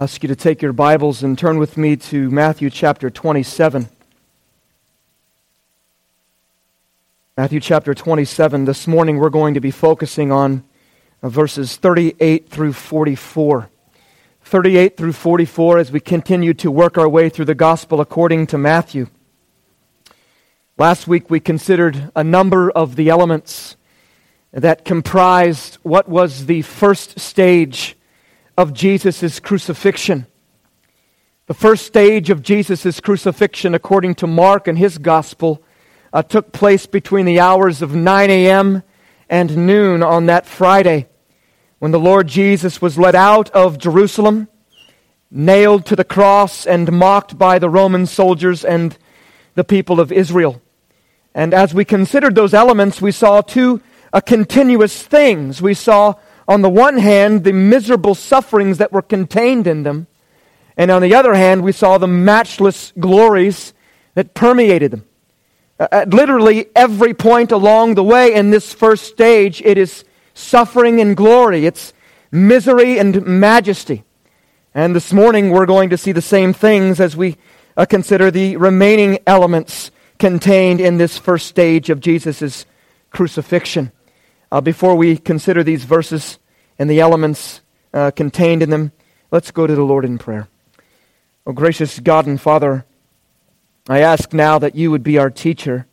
Ask you to take your Bibles and turn with me to Matthew chapter 27. Matthew chapter 27. This morning we're going to be focusing on verses 38 through 44. 38 through 44 as we continue to work our way through the gospel according to Matthew. Last week we considered a number of the elements that comprised what was the first stage of Jesus' crucifixion. The first stage of Jesus' crucifixion, according to Mark and his gospel, took place between the hours of 9 a.m. and noon on that Friday, when the Lord Jesus was led out of Jerusalem, nailed to the cross, and mocked by the Roman soldiers and the people of Israel. And as we considered those elements, we saw two continuous things. We saw, on the one hand, the miserable sufferings that were contained in them. And on the other hand, we saw the matchless glories that permeated them. At literally every point along the way in this first stage, it is suffering and glory. It's misery and majesty. And this morning, we're going to see the same things as we consider the remaining elements contained in this first stage of Jesus' crucifixion. Before we consider these verses and the elements contained in them, let's go to the Lord in prayer. Oh, gracious God and Father, I ask now that you would be our teacher.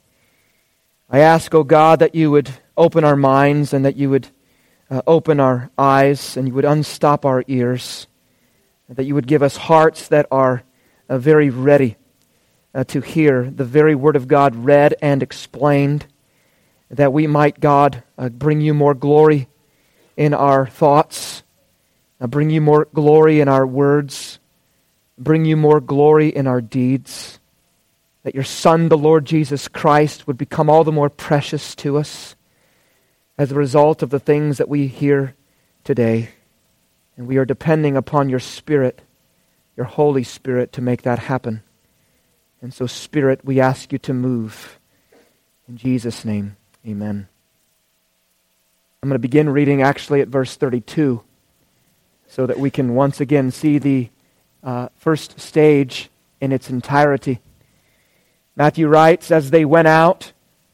I ask, oh God, that you would open our minds and that you would open our eyes and you would unstop our ears, that you would give us hearts that are very ready to hear the very Word of God read and explained, that we might, God, bring you more glory in our thoughts, bring you more glory in our words, bring you more glory in our deeds, that your Son, the Lord Jesus Christ, would become all the more precious to us as a result of the things that we hear today. And we are depending upon your Spirit, your Holy Spirit, to make that happen. And so, Spirit, we ask you to move. In Jesus' name, amen. I'm going to begin reading actually at verse 32 so that we can once again see the first stage in its entirety. Matthew writes, as they went out,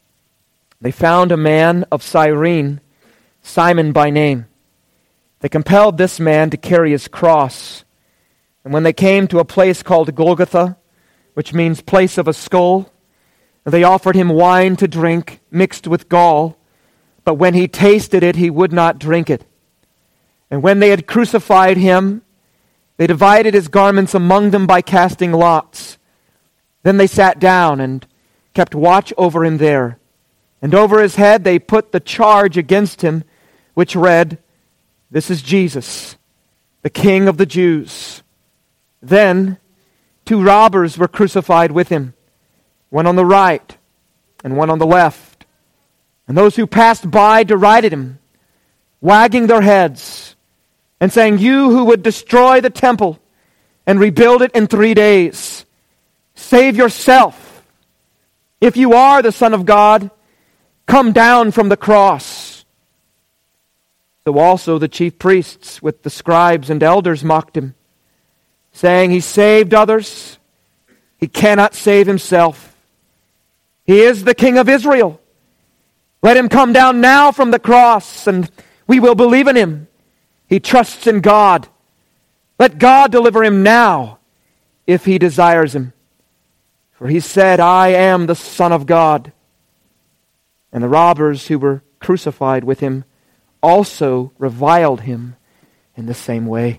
they found a man of Cyrene, Simon by name. They compelled this man to carry his cross. And when they came to a place called Golgotha, which means place of a skull, they offered him wine to drink mixed with gall, but when he tasted it, he would not drink it. And when they had crucified him, they divided his garments among them by casting lots. Then they sat down and kept watch over him there. And over his head they put the charge against him, which read, "This is Jesus, the King of the Jews." Then 2 robbers were crucified with him, one on the right and one on the left. And those who passed by derided him, wagging their heads and saying, "You who would destroy the temple and rebuild it in 3 days, save yourself. If you are the Son of God, come down from the cross." So also the chief priests with the scribes and elders mocked him, saying, "He saved others. He cannot save himself. He is the King of Israel. Let him come down now from the cross, and we will believe in him. He trusts in God. Let God deliver him now, if he desires him. For he said, 'I am the Son of God.'" And the robbers who were crucified with him also reviled him in the same way.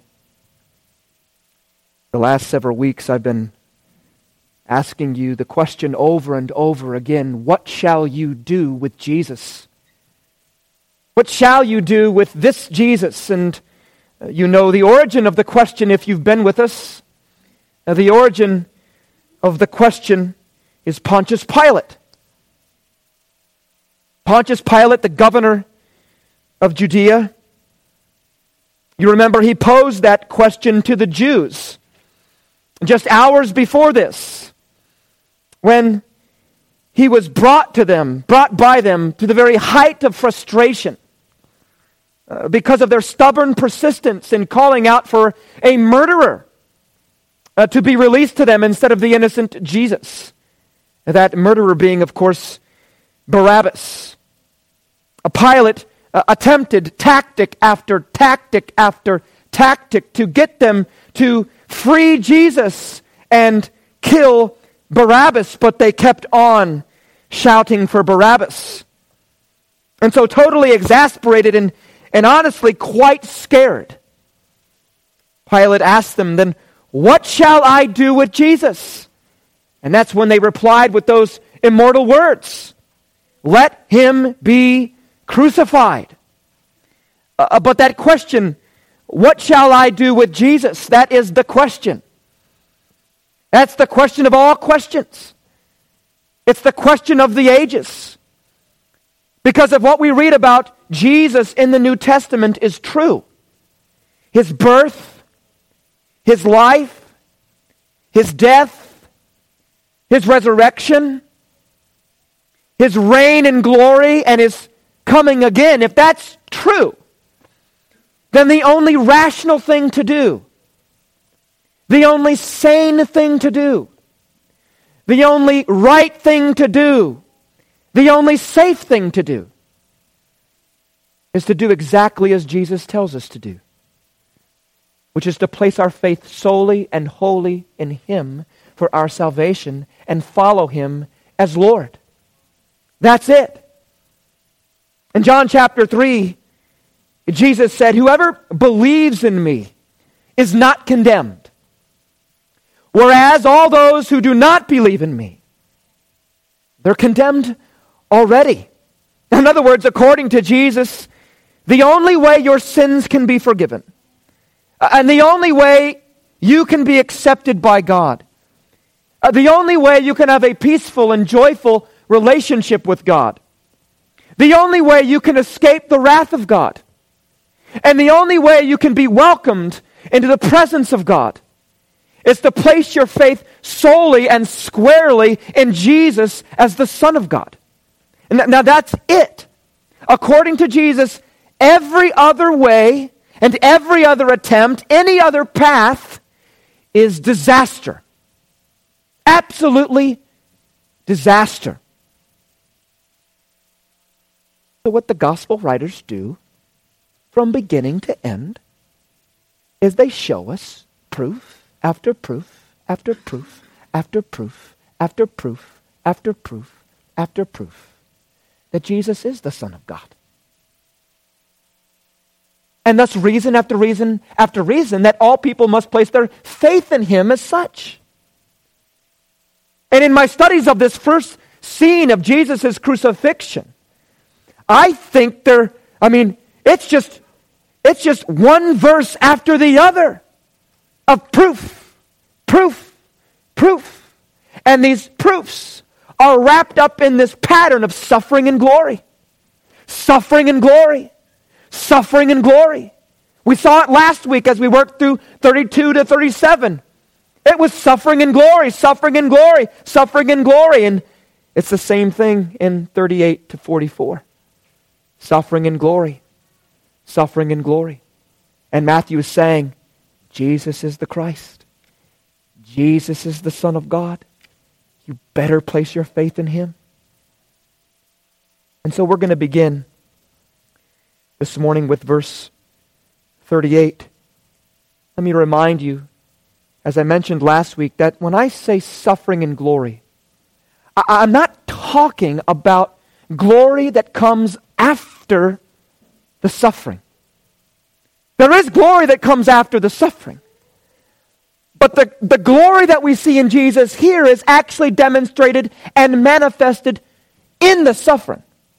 The last several weeks I've been asking you the question over and over again, what shall you do with Jesus? What shall you do with this Jesus? And you know the origin of the question if you've been with us. The origin of the question is Pontius Pilate. Pontius Pilate, the governor of Judea. You remember he posed that question to the Jews just hours before this, when he was brought by them to the very height of frustration because of their stubborn persistence in calling out for a murderer to be released to them instead of the innocent Jesus. That murderer being, of course, Barabbas. Pilate attempted tactic after tactic after tactic to get them to free Jesus and kill Barabbas, but they kept on shouting for Barabbas. And so totally exasperated and honestly quite scared, Pilate asked them, then what shall I do with Jesus? And that's when they replied with those immortal words, let him be crucified. But that question, what shall I do with Jesus? That is the question. That's the question of all questions. It's the question of the ages. Because of what we read about Jesus in the New Testament is true. His birth, his life, his death, his resurrection, his reign and glory, and his coming again. If that's true, then the only rational thing to do, the only sane thing to do, the only right thing to do, the only safe thing to do is to do exactly as Jesus tells us to do, which is to place our faith solely and wholly in Him for our salvation and follow Him as Lord. That's it. In John chapter 3, Jesus said, whoever believes in me is not condemned, whereas all those who do not believe in me, they're condemned already. In other words, according to Jesus, the only way your sins can be forgiven, and the only way you can be accepted by God, the only way you can have a peaceful and joyful relationship with God, the only way you can escape the wrath of God, and the only way you can be welcomed into the presence of God is to place your faith solely and squarely in Jesus as the Son of God. And now that's it. According to Jesus, every other way and every other attempt, any other path is disaster. Absolutely disaster. So what the gospel writers do from beginning to end is they show us proof after proof after proof after proof after proof after proof after proof that Jesus is the Son of God. And thus reason after reason after reason that all people must place their faith in Him as such. And in my studies of this first scene of Jesus' crucifixion, I think it's just one verse after the other of proof, proof, proof. And these proofs are wrapped up in this pattern of suffering and glory. Suffering and glory. Suffering and glory. We saw it last week as we worked through 32 to 37. It was suffering and glory, suffering and glory, suffering and glory. And it's the same thing in 38 to 44. Suffering and glory. Suffering and glory. And Matthew is saying, Jesus is the Christ. Jesus is the Son of God. You better place your faith in Him. And so we're going to begin this morning with verse 38. Let me remind you, as I mentioned last week, that when I say suffering and glory, I'm not talking about glory that comes after the suffering. There is glory that comes after the suffering. But the glory that we see in Jesus here is actually demonstrated and manifested in the suffering.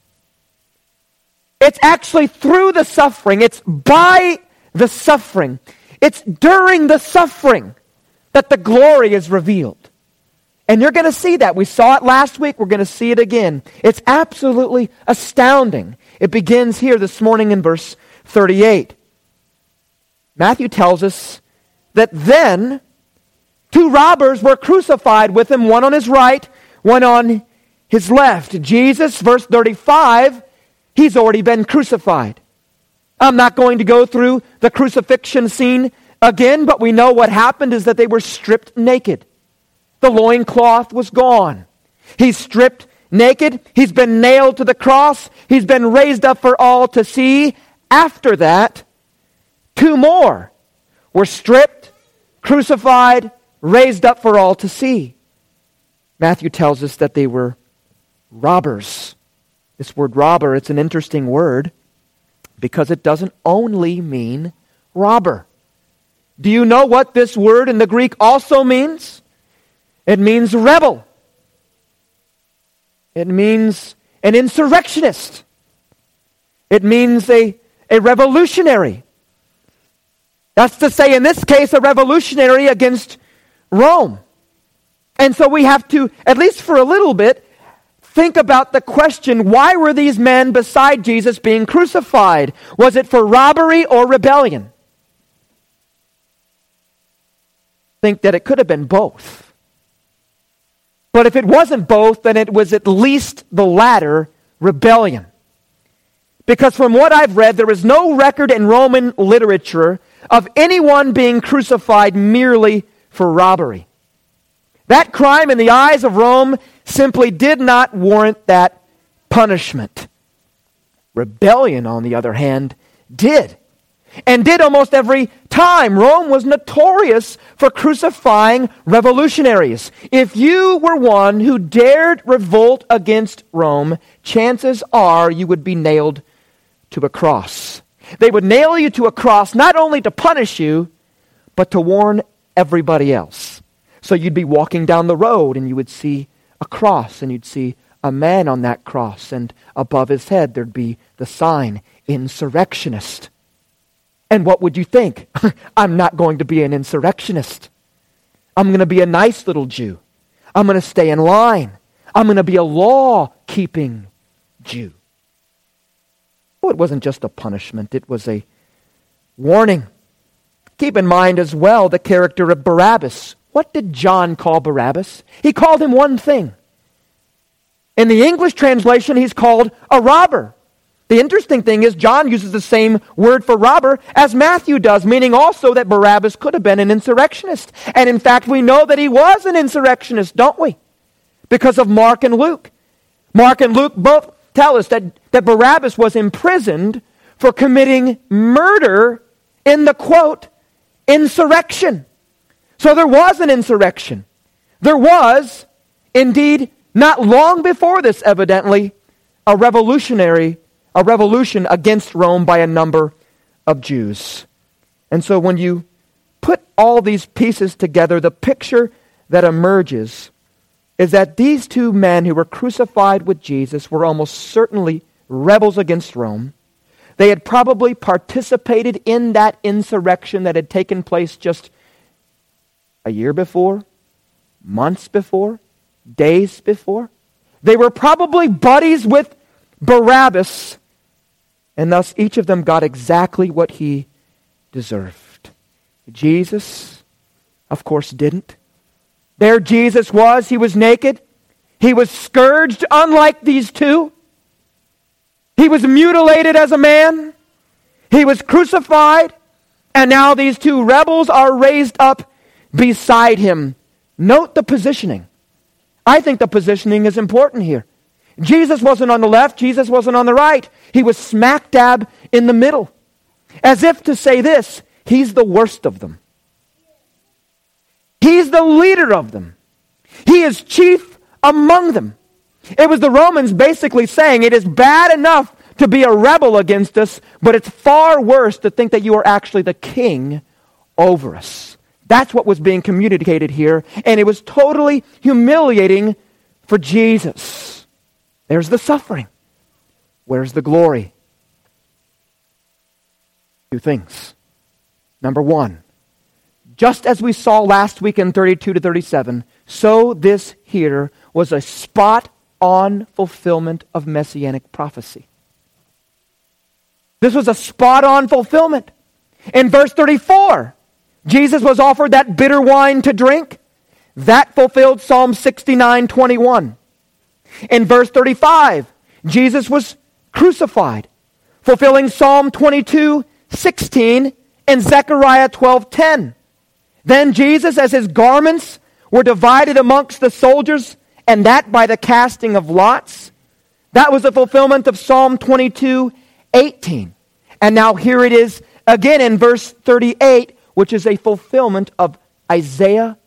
It's actually through the suffering. It's by the suffering. It's during the suffering that the glory is revealed. And you're going to see that. We saw it last week. We're going to see it again. It's absolutely astounding. It begins here this morning in verse 38. Matthew tells us that then 2 robbers were crucified with Him, one on His right, one on His left. Jesus, verse 35, He's already been crucified. I'm not going to go through the crucifixion scene again, but we know what happened is that they were stripped naked. The loincloth was gone. He's stripped naked. He's been nailed to the cross. He's been raised up for all to see. After that, two more were stripped, crucified, raised up for all to see. Matthew tells us that they were robbers. This word robber, it's an interesting word because it doesn't only mean robber. Do you know what this word in the Greek also means? It means rebel. It means an insurrectionist. It means a revolutionary. That's to say, in this case, a revolutionary against Rome. And so we have to, at least for a little bit, think about the question, why were these men beside Jesus being crucified? Was it for robbery or rebellion? Think that it could have been both. But if it wasn't both, then it was at least the latter, rebellion. Because from what I've read, there is no record in Roman literature of anyone being crucified merely for robbery. That crime in the eyes of Rome simply did not warrant that punishment. Rebellion, on the other hand, did. And did almost every time. Rome was notorious for crucifying revolutionaries. If you were one who dared revolt against Rome, chances are you would be nailed to a cross. They would nail you to a cross not only to punish you, but to warn everybody else. So you'd be walking down the road and you would see a cross and you'd see a man on that cross, and above his head there'd be the sign, insurrectionist. And what would you think? I'm not going to be an insurrectionist. I'm going to be a nice little Jew. I'm going to stay in line. I'm going to be a law-keeping Jew. Well, it wasn't just a punishment. It was a warning. Keep in mind as well the character of Barabbas. What did John call Barabbas? He called him one thing. In the English translation, he's called a robber. The interesting thing is John uses the same word for robber as Matthew does, meaning also that Barabbas could have been an insurrectionist. And in fact, we know that he was an insurrectionist, don't we? Because of Mark and Luke. Mark and Luke both tell us that Barabbas was imprisoned for committing murder in the, quote, insurrection. So there was an insurrection. There was, indeed, not long before this, evidently, a revolution against Rome by a number of Jews. And so when you put all these pieces together, the picture that emerges is that these two men who were crucified with Jesus were almost certainly rebels against Rome. They had probably participated in that insurrection that had taken place just a year before, months before, days before. They were probably buddies with Barabbas, and thus each of them got exactly what he deserved. Jesus, of course, didn't. There Jesus was. He was naked. He was scourged, unlike these two. He was mutilated as a man. He was crucified. And now these two rebels are raised up beside him. Note the positioning. I think the positioning is important here. Jesus wasn't on the left. Jesus wasn't on the right. He was smack dab in the middle. As if to say this, he's the worst of them. He's the leader of them. He is chief among them. It was the Romans basically saying, it is bad enough to be a rebel against us, but it's far worse to think that you are actually the king over us. That's what was being communicated here, and it was totally humiliating for Jesus. There's the suffering. Where's the glory? Two things. Number one, just as we saw last week in 32 to 37, so this here was a spot-on fulfillment of messianic prophecy. This was a spot-on fulfillment. In verse 34, Jesus was offered that bitter wine to drink. That fulfilled Psalm 69:21. In verse 35, Jesus was crucified. fulfilling Psalm 22:16 and Zechariah 12:10. Then Jesus, as his garments were divided amongst the soldiers, and that by the casting of lots, that was a fulfillment of Psalm 22:18. And now here it is again in verse 38, which is a fulfillment of Isaiah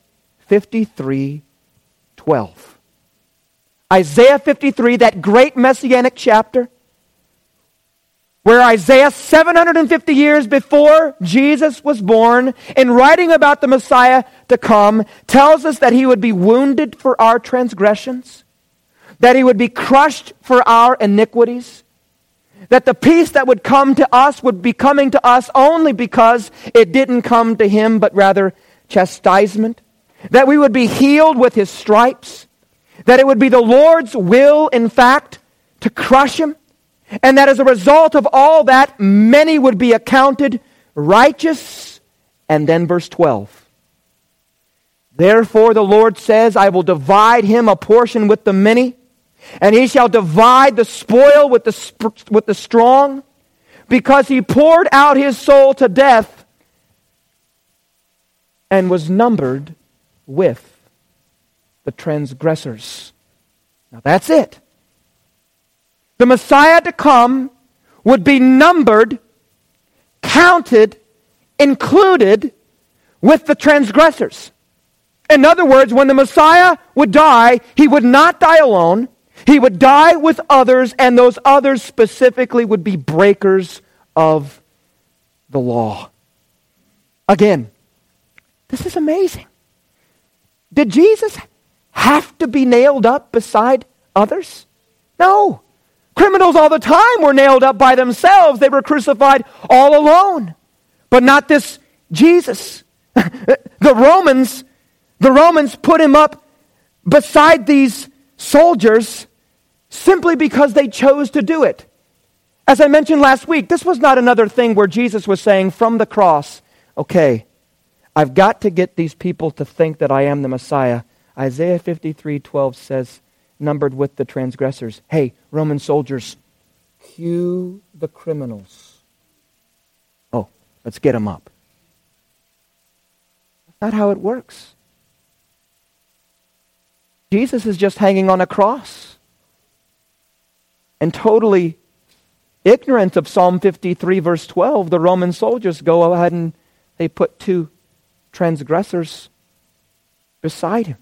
53:12. Isaiah 53, that great messianic chapter, where Isaiah, 750 years before Jesus was born, in writing about the Messiah to come, tells us that he would be wounded for our transgressions, that he would be crushed for our iniquities, that the peace that would come to us would be coming to us only because it didn't come to him, but rather chastisement, that we would be healed with his stripes, that it would be the Lord's will, in fact, to crush him, and that as a result of all that, many would be accounted righteous. And then verse 12. Therefore the Lord says, I will divide him a portion with the many, and he shall divide the spoil with the strong, because he poured out his soul to death and was numbered with the transgressors. Now that's it. The Messiah to come would be numbered, counted, included with the transgressors. In other words, when the Messiah would die, he would not die alone. He would die with others, and those others specifically would be breakers of the law. Again, this is amazing. Did Jesus have to be nailed up beside others? No. Criminals all the time were nailed up by themselves. They were crucified all alone. But not this Jesus. The Romans put him up beside these soldiers simply because they chose to do it. As I mentioned last week, this was not another thing where Jesus was saying from the cross, okay, I've got to get these people to think that I am the Messiah. Isaiah 53:12 says, numbered with the transgressors. Hey, Roman soldiers, cue the criminals. Oh, let's get them up. That's not how it works. Jesus is just hanging on a cross. And totally ignorant of Psalm 53 verse 12, the Roman soldiers go ahead and they put two transgressors beside him.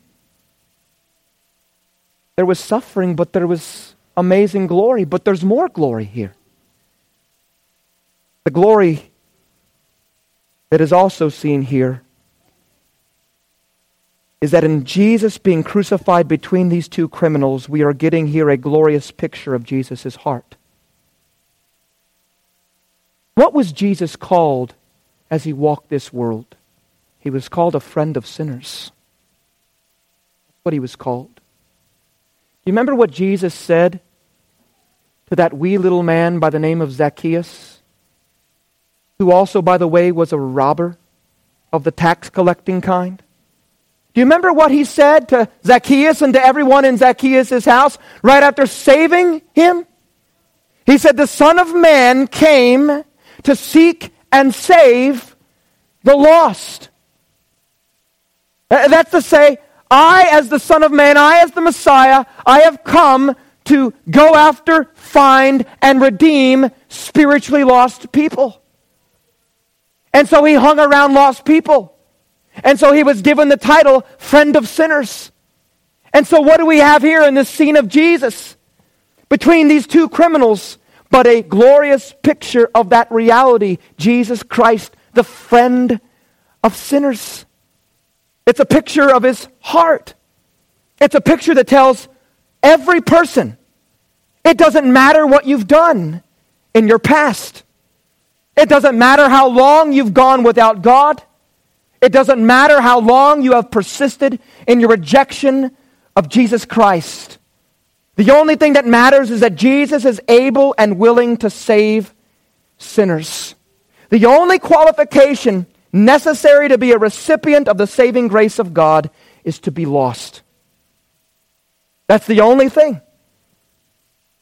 There was suffering, but there was amazing glory. But there's more glory here. The glory that is also seen here is that in Jesus being crucified between these two criminals, we are getting here a glorious picture of Jesus' heart. What was Jesus called as he walked this world? He was called a friend of sinners. That's what he was called. You remember what Jesus said to that wee little man by the name of Zacchaeus, who also, by the way, was a robber of the tax collecting kind? Do you remember what he said to Zacchaeus and to everyone in Zacchaeus' house right after saving him? He said, the Son of Man came to seek and save the lost. That's to say, I, as the Son of Man, I, as the Messiah, I have come to go after, find, and redeem spiritually lost people. And so he hung around lost people. And so he was given the title, Friend of Sinners. And so what do we have here in this scene of Jesus? Between these two criminals, but a glorious picture of that reality, Jesus Christ, the friend of sinners. It's a picture of his heart. It's a picture that tells every person, it doesn't matter what you've done in your past. It doesn't matter how long you've gone without God. It doesn't matter how long you have persisted in your rejection of Jesus Christ. The only thing that matters is that Jesus is able and willing to save sinners. The only qualification necessary to be a recipient of the saving grace of God is to be lost. That's the only thing.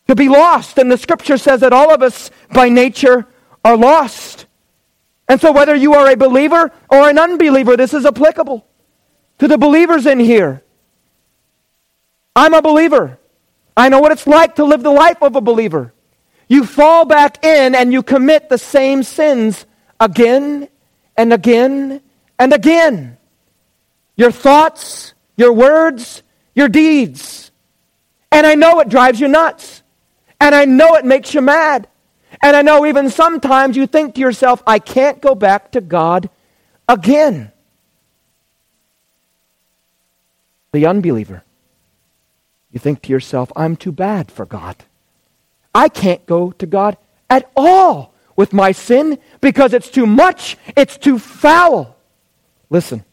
to be lost. And the Scripture says that all of us by nature are lost. And so whether you are a believer or an unbeliever, this is applicable to the believers in here. I'm a believer. I know what it's like to live the life of a believer. You fall back in and you commit the same sins again and again and again. Your thoughts, your words, your deeds. And I know it drives you nuts. And I know it makes you mad. And I know even sometimes you think to yourself, I can't go back to God again. The unbeliever. You think to yourself, I'm too bad for God. I can't go to God at all with my sin because it's too much, it's too foul. Listen.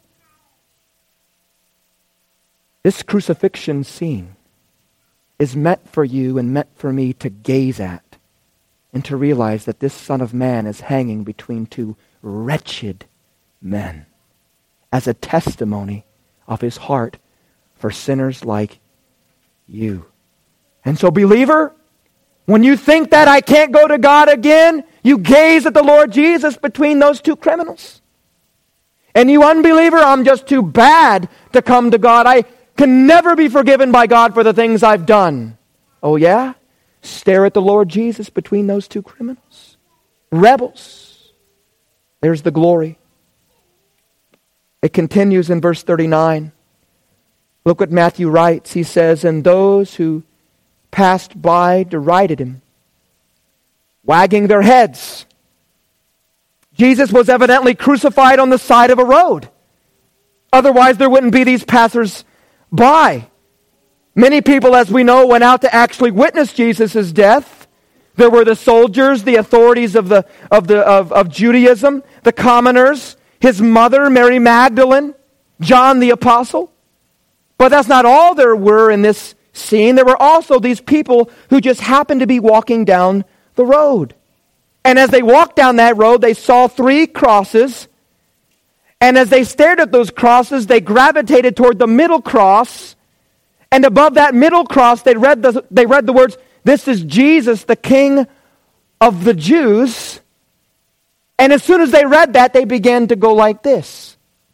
This crucifixion scene is meant for you and meant for me to gaze at and to realize that this Son of Man is hanging between two wretched men as a testimony of his heart for sinners like you. And so, believer, when you think that I can't go to God again, you gaze at the Lord Jesus between those two criminals. And you unbeliever, I'm just too bad to come to God. I can never be forgiven by God for the things I've done. Oh yeah? Stare at the Lord Jesus between those two criminals. Rebels. There's the glory. It continues in verse 39. Look what Matthew writes. He says, and those who passed by derided him, wagging their heads. Jesus was evidently crucified on the side of a road. Otherwise, there wouldn't be these passers-by. Many people, as we know, went out to actually witness Jesus' death. There were the soldiers, the authorities of Judaism, the commoners, his mother, Mary Magdalene, John the Apostle. But that's not all there were in this scene. There were also these people who just happened to be walking down the road. And as they walked down that road, they saw 3 crosses. And as they stared at those crosses, they gravitated toward the middle cross. And above that middle cross, they read the words, "This is Jesus, the King of the Jews." And as soon as they read that, they began to go like this.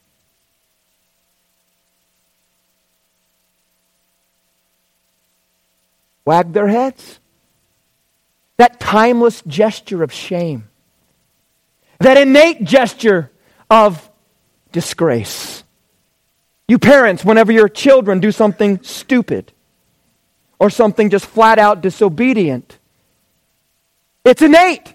Wag their heads. That timeless gesture of shame. That innate gesture of disgrace. You parents, whenever your children do something stupid or something just flat out disobedient, it's innate.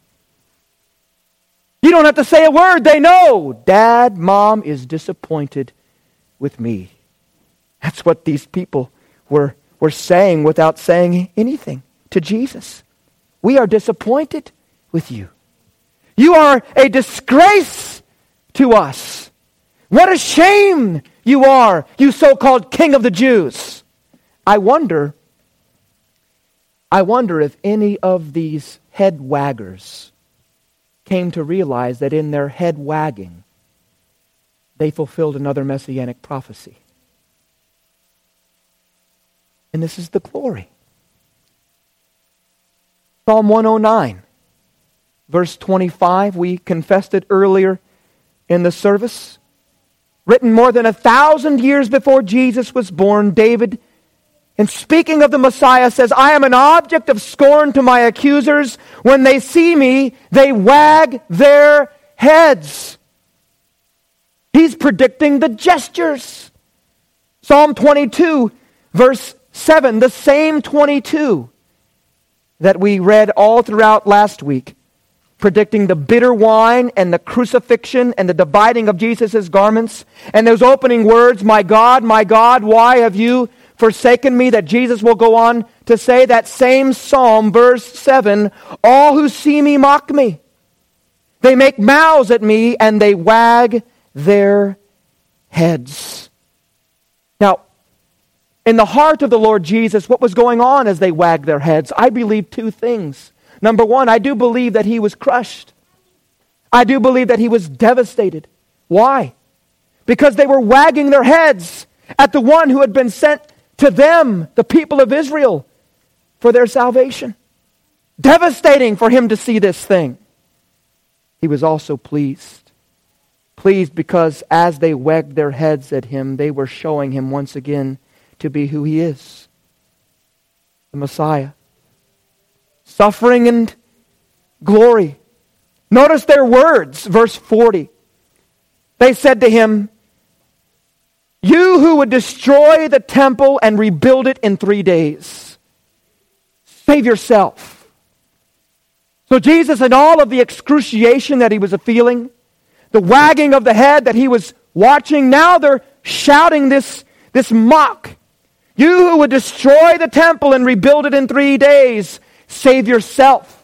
You don't have to say a word. They know. Dad, Mom is disappointed with me. That's what these people were saying without saying anything to Jesus. We are disappointed with you. You are a disgrace to us. What a shame you are, you so-called King of the Jews. I wonder if any of these head waggers came to realize that in their head wagging, they fulfilled another messianic prophecy. And this is the glory. Psalm 109, verse 25, we confessed it earlier in the service. Written more than 1,000 years before Jesus was born, David, in speaking of the Messiah, says, I am an object of scorn to my accusers. When they see me, they wag their heads. He's predicting the gestures. Psalm 22, verse 7, the same 22 that we read all throughout last week, predicting the bitter wine and the crucifixion and the dividing of Jesus' garments. And those opening words, my God, why have you forsaken me? That Jesus will go on to say, that same psalm, verse 7, all who see me mock me. They make mouths at me and they wag their heads. Now, in the heart of the Lord Jesus, what was going on as they wagged their heads? I believe 2 things. Number 1, I do believe that he was crushed. I do believe that he was devastated. Why? Because they were wagging their heads at the one who had been sent to them, the people of Israel, for their salvation. Devastating for him to see this thing. He was also pleased. Pleased because as they wagged their heads at him, they were showing him once again to be who he is. The Messiah. Suffering and glory. Notice their words, verse 40. They said to him, "You who would destroy the temple and rebuild it in 3 days, save yourself." So Jesus, in all of the excruciation that he was feeling, the wagging of the head that he was watching, now they're shouting this mock. "You who would destroy the temple and rebuild it in 3 days, save yourself."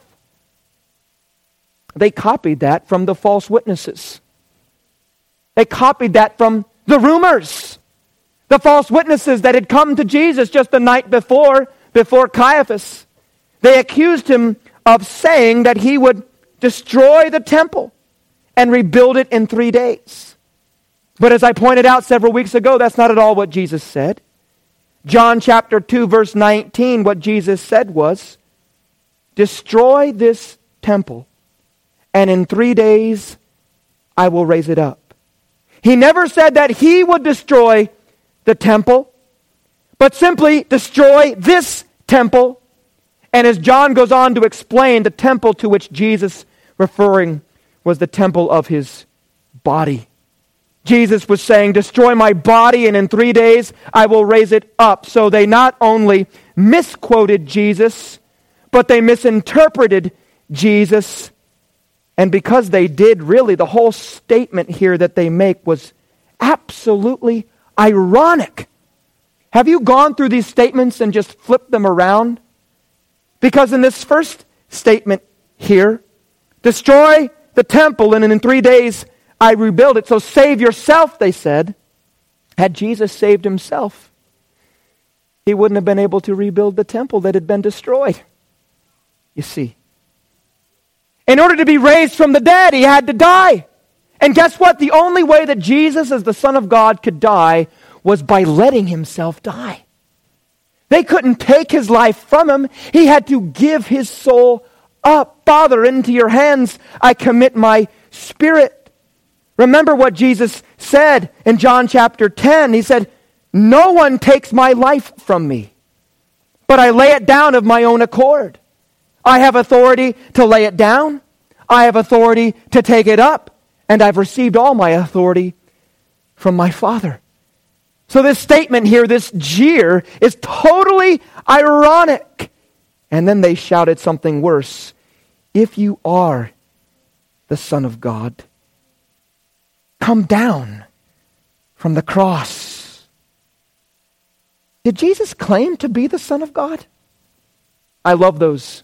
They copied that from the false witnesses. They copied that from the rumors. The false witnesses that had come to Jesus just the night before Caiaphas. They accused him of saying that he would destroy the temple and rebuild it in 3 days. But as I pointed out several weeks ago, that's not at all what Jesus said. John chapter 2, verse 19, what Jesus said was, "Destroy this temple, and in 3 days I will raise it up." He never said that he would destroy the temple, but simply destroy this temple. And as John goes on to explain, the temple to which Jesus referring was the temple of his body. Jesus was saying, "Destroy my body, and in 3 days I will raise it up." So they not only misquoted Jesus, but they misinterpreted Jesus. And because they did, really, the whole statement here that they make was absolutely ironic. Have you gone through these statements and just flipped them around? Because in this first statement here, destroy the temple and in 3 days I rebuild it. So save yourself, they said. Had Jesus saved himself, he wouldn't have been able to rebuild the temple that had been destroyed. You see. In order to be raised from the dead, he had to die. And guess what? The only way that Jesus, as the Son of God, could die was by letting himself die. They couldn't take his life from him. He had to give his soul up. "Father, into your hands I commit my spirit." Remember what Jesus said in John chapter 10. He said, "No one takes my life from me, but I lay it down of my own accord. I have authority to lay it down. I have authority to take it up. And I've received all my authority from my Father." So this statement here, this jeer, is totally ironic. And then they shouted something worse. "If you are the Son of God, come down from the cross." Did Jesus claim to be the Son of God? I love those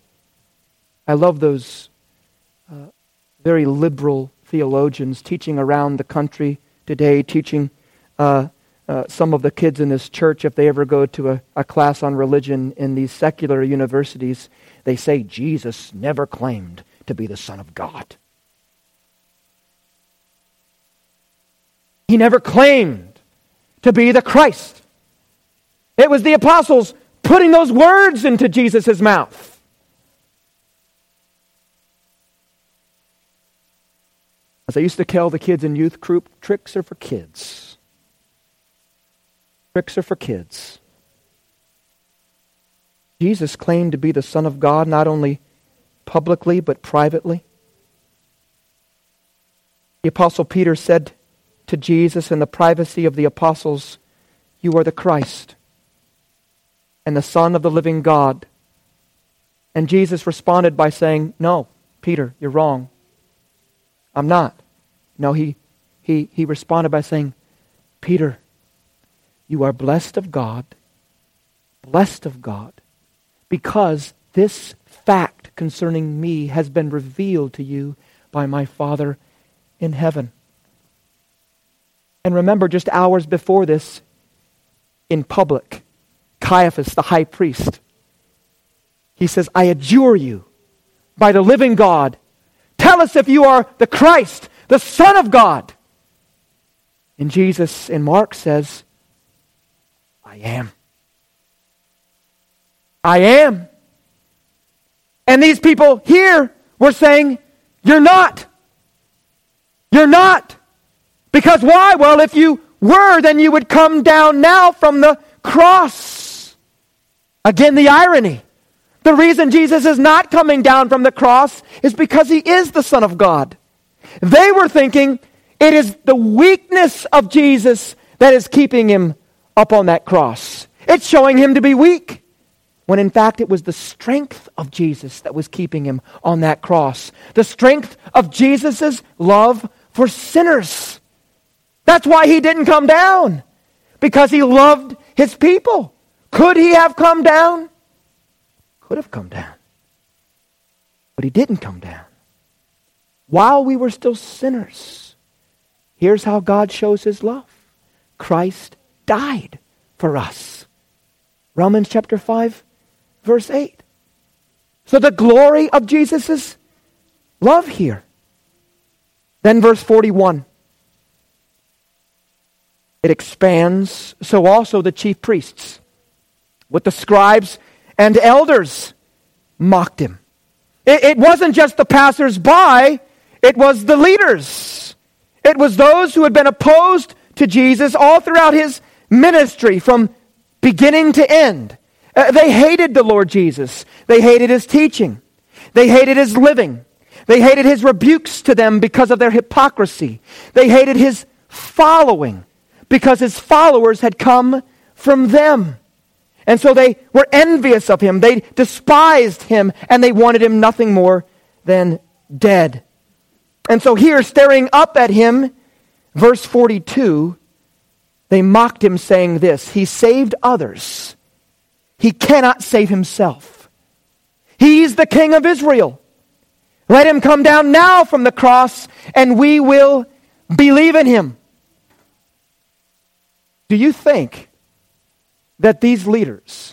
very liberal theologians teaching around the country today, teaching some of the kids in this church, if they ever go to a class on religion in these secular universities, they say Jesus never claimed to be the Son of God. He never claimed to be the Christ. It was the apostles putting those words into Jesus' mouth. As I used to tell the kids in youth group, tricks are for kids. Tricks are for kids. Jesus claimed to be the Son of God, not only publicly, but privately. The Apostle Peter said to Jesus in the privacy of the apostles, "You are the Christ and the Son of the living God." And Jesus responded by saying, "No, Peter, you're wrong. I'm not." No, he responded by saying, "Peter, you are blessed of God, because this fact concerning me has been revealed to you by my Father in heaven." And remember, just hours before this, in public, Caiaphas, the high priest, he says, "I adjure you by the living God, tell us if you are the Christ, the Son of God." And Jesus in Mark says, "I am. I am." And these people here were saying, you're not. You're not. Because why? Well, if you were, then you would come down now from the cross. Again, the irony. The reason Jesus is not coming down from the cross is because he is the Son of God. They were thinking it is the weakness of Jesus that is keeping him up on that cross. It's showing him to be weak. When in fact it was the strength of Jesus that was keeping him on that cross. The strength of Jesus' love for sinners. That's why he didn't come down. Because he loved his people. Could he have come down? Could have come down. But he didn't come down. While we were still sinners, here's how God shows his love. Christ died for us. Romans chapter 5, verse 8. So the glory of Jesus' love here. Then verse 41. It expands, so also the chief priests with the scribes and elders mocked him. It wasn't just the passers-by, it was the leaders. It was those who had been opposed to Jesus all throughout his ministry from beginning to end. They hated the Lord Jesus. They hated his teaching. They hated his living. They hated his rebukes to them because of their hypocrisy. They hated his following because his followers had come from them. And so they were envious of him. They despised him, and they wanted him nothing more than dead. And so here, staring up at him, verse 42, they mocked him, saying this, he saved others. He cannot save himself. He's the King of Israel. Let him come down now from the cross, and we will believe in him. Do you think that these leaders,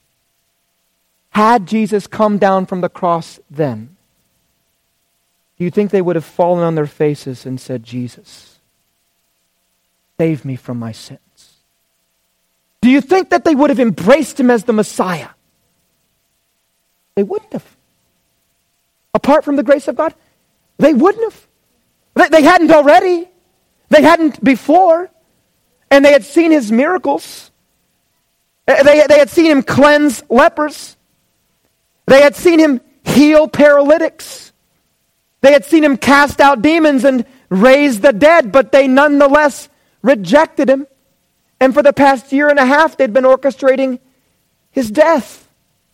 had Jesus come down from the cross then, do you think they would have fallen on their faces and said, Jesus, save me from my sins? Do you think that they would have embraced him as the Messiah? They wouldn't have. Apart from the grace of God, they wouldn't have. They hadn't already. They hadn't before. And they had seen his miracles. They had seen him cleanse lepers. They had seen him heal paralytics. They had seen him cast out demons and raise the dead, but they nonetheless rejected him. And for the past year and a half, they'd been orchestrating his death.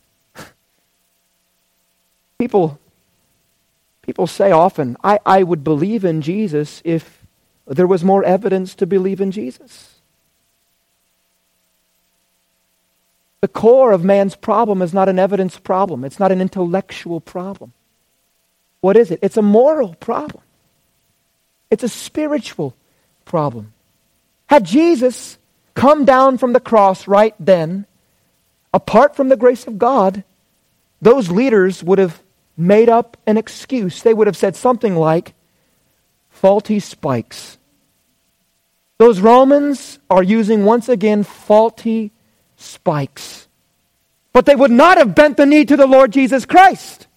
People say often, I would believe in Jesus if there was more evidence to believe in Jesus. The core of man's problem is not an evidence problem. It's not an intellectual problem. What is it? It's a moral problem. It's a spiritual problem. Had Jesus come down from the cross right then, apart from the grace of God, those leaders would have made up an excuse. They would have said something like, faulty spikes. Those Romans are using once again faulty spikes. But they would not have bent the knee to the Lord Jesus Christ.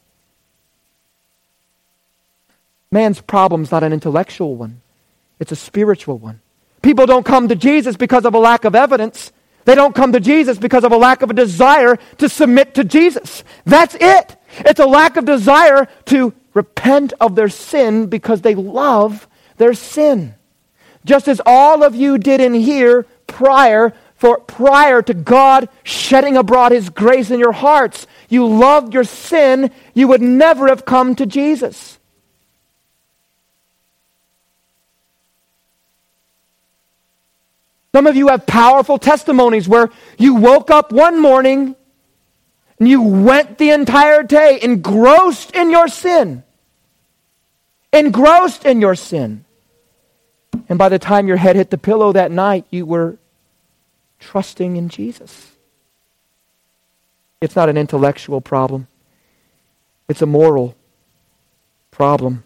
Man's problem is not an intellectual one. It's a spiritual one. People don't come to Jesus because of a lack of evidence. They don't come to Jesus because of a lack of a desire to submit to Jesus. That's it. It's a lack of desire to repent of their sin because they love their sin. Just as all of you did in here prior to God shedding abroad his grace in your hearts. You loved your sin. You would never have come to Jesus. Some of you have powerful testimonies where you woke up one morning and you went the entire day engrossed in your sin. Engrossed in your sin. And by the time your head hit the pillow that night, you were trusting in Jesus. It's not an intellectual problem. It's a moral problem.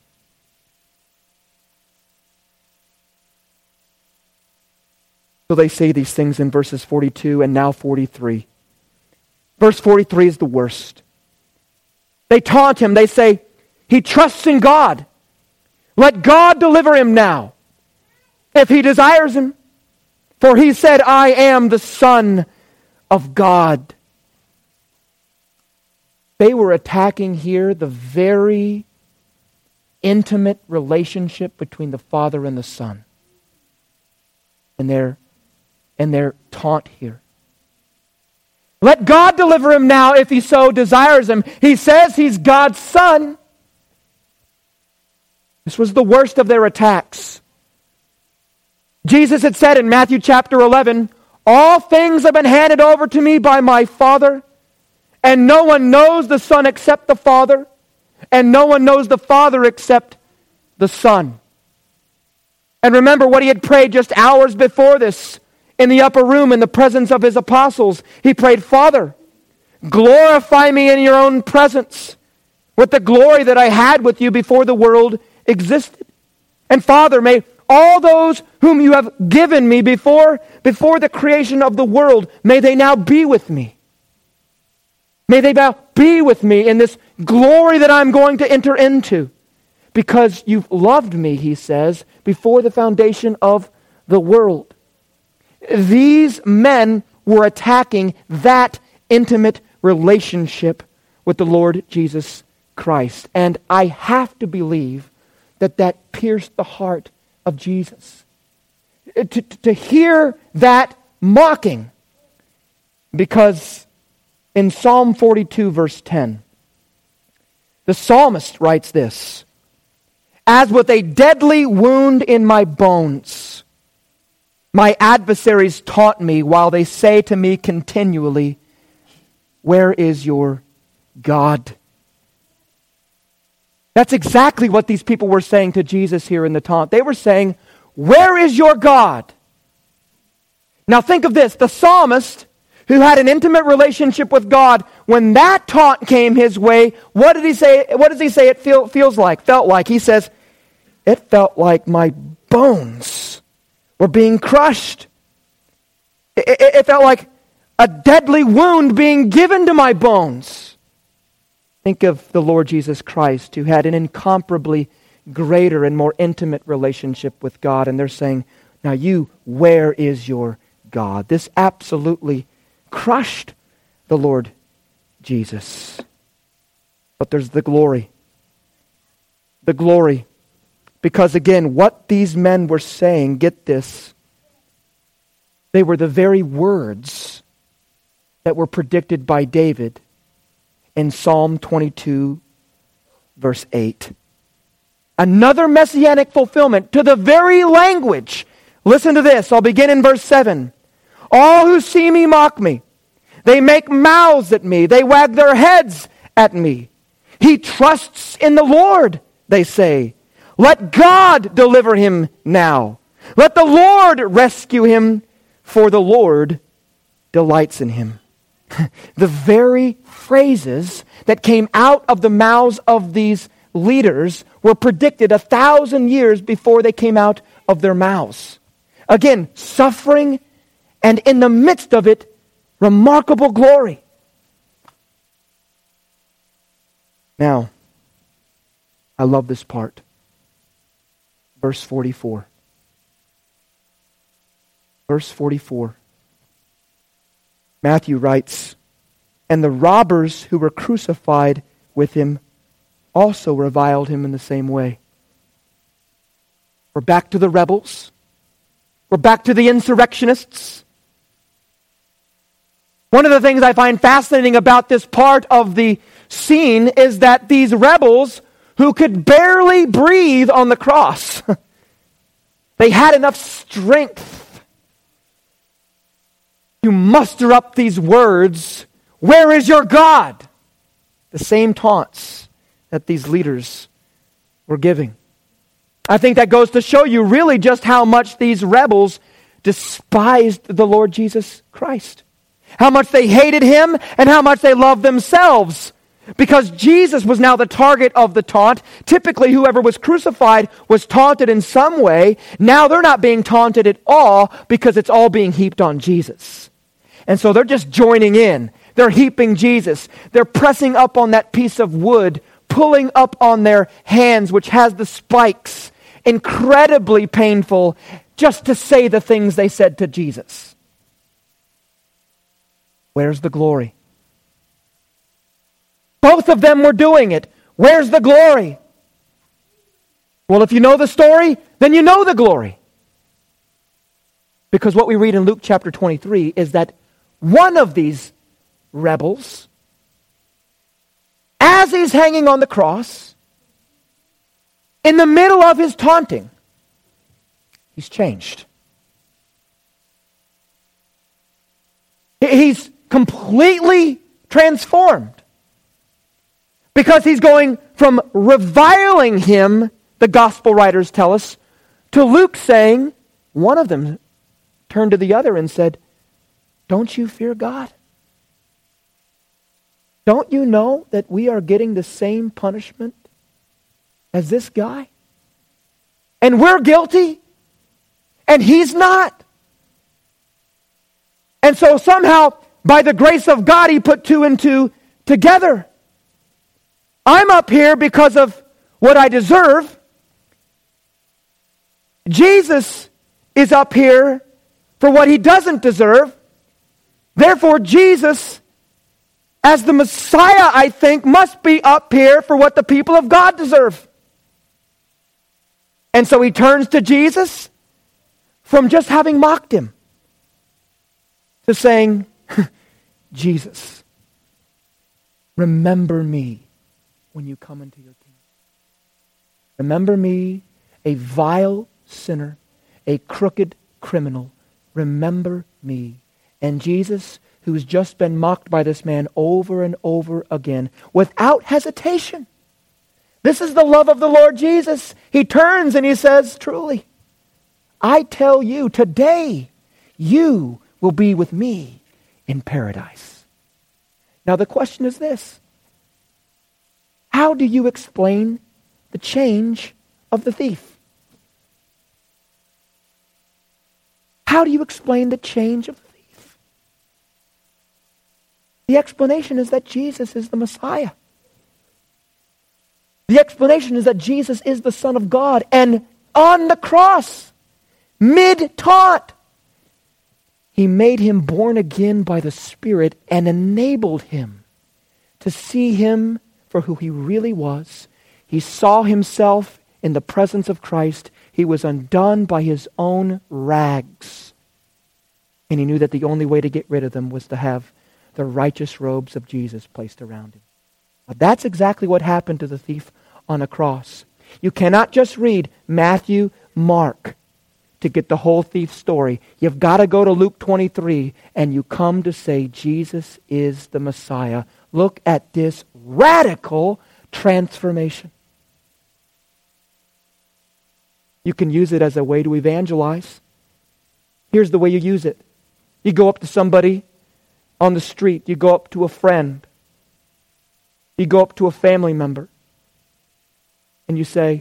So they say these things in verses 42 and now 43. Verse 43 is the worst. They taunt him. They say, he trusts in God. Let God deliver him now, if he desires him. For he said, I am the Son of God. They were attacking here the very intimate relationship between the Father and the Son. And their taunt here. Let God deliver him now if he so desires him. He says he's God's Son. This was the worst of their attacks. Jesus had said in Matthew chapter 11, all things have been handed over to me by my Father, and no one knows the Son except the Father, and no one knows the Father except the Son. And remember what he had prayed just hours before this in the upper room in the presence of his apostles. He prayed, Father, glorify me in your own presence with the glory that I had with you before the world existed. And Father, may all those whom you have given me before the creation of the world, may they now be with me. May they now be with me in this glory that I'm going to enter into. Because you've loved me, he says, before the foundation of the world. These men were attacking that intimate relationship with the Lord Jesus Christ. And I have to believe that pierced the heart of Jesus. To hear that mocking. Because in Psalm 42 verse 10, the psalmist writes this, as with a deadly wound in my bones, my adversaries taunt me while they say to me continually, where is your God? That's exactly what these people were saying to Jesus here in the taunt. They were saying, where is your God? Now think of this, the psalmist who had an intimate relationship with God, when that taunt came his way, what did he say? What does he say it felt like? He says, it felt like my bones were being crushed. It felt like a deadly wound being given to my bones. Think of the Lord Jesus Christ, who had an incomparably greater and more intimate relationship with God. And they're saying, now where is your God? This absolutely crushed the Lord Jesus. But there's the glory. The glory. Because again, what these men were saying, get this, they were the very words that were predicted by David in Psalm 22, verse 8. Another messianic fulfillment to the very language. Listen to this. I'll begin in verse 7. All who see me mock me. They make mouths at me. They wag their heads at me. He trusts in the Lord, they say. Let God deliver him now. Let the Lord rescue him, for the Lord delights in him. The very phrases that came out of the mouths of these leaders were predicted 1,000 years before they came out of their mouths. Again, suffering, and in the midst of it, remarkable glory. Now, I love this part. Verse 44. Verse 44. Matthew writes, and the robbers who were crucified with him also reviled him in the same way. We're back to the rebels. We're back to the insurrectionists. One of the things I find fascinating about this part of the scene is that these rebels who could barely breathe on the cross, they had enough strength to muster up these words, where is your God? The same taunts that these leaders were giving. I think that goes to show you really just how much these rebels despised the Lord Jesus Christ. How much they hated him and how much they loved themselves. Because Jesus was now the target of the taunt. Typically, whoever was crucified was taunted in some way. Now they're not being taunted at all because it's all being heaped on Jesus. And so they're just joining in. They're heaping Jesus. They're pressing up on that piece of wood, pulling up on their hands, which has the spikes. Incredibly painful just to say the things they said to Jesus. Where's the glory? Both of them were doing it. Where's the glory? Well, if you know the story, then you know the glory. Because what we read in Luke chapter 23 is that one of these rebels, as he's hanging on the cross, in the middle of his taunting, he's changed. He's completely transformed. Because he's going from reviling him, the gospel writers tell us, to Luke saying, one of them turned to the other and said, "Don't you fear God? Don't you know that we are getting the same punishment as this guy? And we're guilty, and he's not." And so somehow, by the grace of God, he put two and two together. I'm up here because of what I deserve. Jesus is up here for what he doesn't deserve. Therefore, Jesus, as the Messiah, I think, must be up here for what the people of God deserve. And so he turns to Jesus from just having mocked him to saying, "Jesus, remember me when you come into your kingdom. Remember me, a vile sinner, a crooked criminal. Remember me." And Jesus, who's just been mocked by this man over and over again, without hesitation. This is the love of the Lord Jesus. He turns and he says, "Truly, I tell you, today you will be with me in paradise." Now the question is this: how do you explain the change of the thief? How do you explain the change of the thief? The explanation is that Jesus is the Messiah. The explanation is that Jesus is the Son of God. And on the cross, mid-taunt, he made him born again by the Spirit and enabled him to see him for who he really was. He saw himself in the presence of Christ. He was undone by his own rags. And he knew that the only way to get rid of them was to have the righteous robes of Jesus placed around him. But that's exactly what happened to the thief on a cross. You cannot just read Matthew, Mark to get the whole thief story. You've got to go to Luke 23 and you come to say Jesus is the Messiah. Look at this radical transformation. You can use it as a way to evangelize. Here's the way you use it. You go up to somebody on the street. You go up to a friend. You go up to a family member. And you say,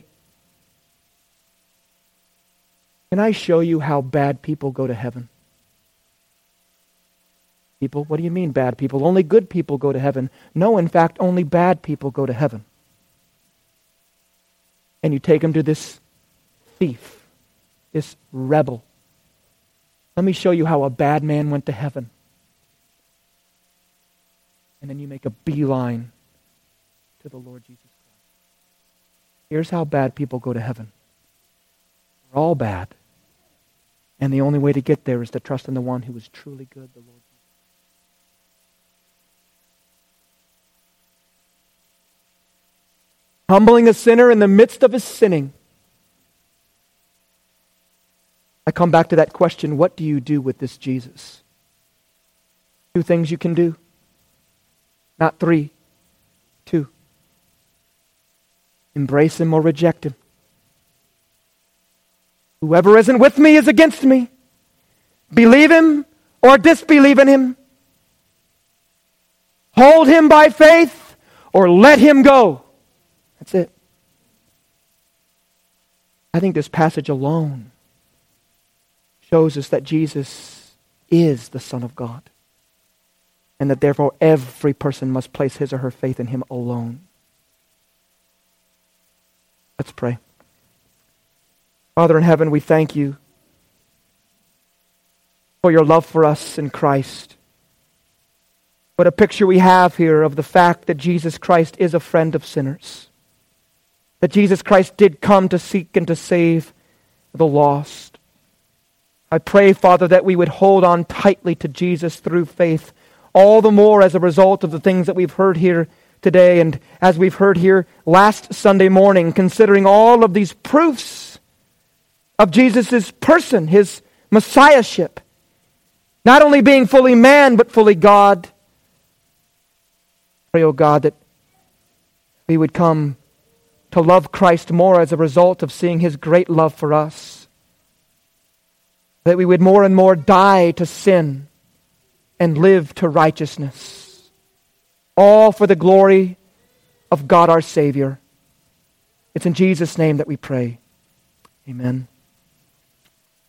"Can I show you how bad people go to heaven?" People, what do you mean bad people? Only good people go to heaven. No, in fact, only bad people go to heaven. And you take them to this thief, this rebel. Let me show you how a bad man went to heaven. And then you make a beeline to the Lord Jesus Christ. Here's how bad people go to heaven. We're all bad. And the only way to get there is to trust in the one who is truly good, the Lord Jesus. Humbling a sinner in the midst of his sinning. I come back to that question, what do you do with this Jesus? Two things you can do. Not three. Two. Embrace him or reject him. Whoever isn't with me is against me. Believe him or disbelieve in him. Hold him by faith or let him go. That's it. I think this passage alone shows us that Jesus is the Son of God. and that therefore every person must place his or her faith in him alone. Let's pray. Father in heaven, we thank you for your love for us in Christ. What a picture we have here of the fact that Jesus Christ is a friend of sinners. That Jesus Christ did come to seek and to save the lost. I pray, Father, that we would hold on tightly to Jesus through faith, all the more as a result of the things that we've heard here today and as we've heard here last Sunday morning, considering all of these proofs of Jesus' person, his messiahship, not only being fully man but fully God. Pray, O God, that we would come to love Christ more as a result of seeing his great love for us. That we would more and more die to sin and live to righteousness. All for the glory of God our Savior. It's in Jesus' name that we pray. Amen.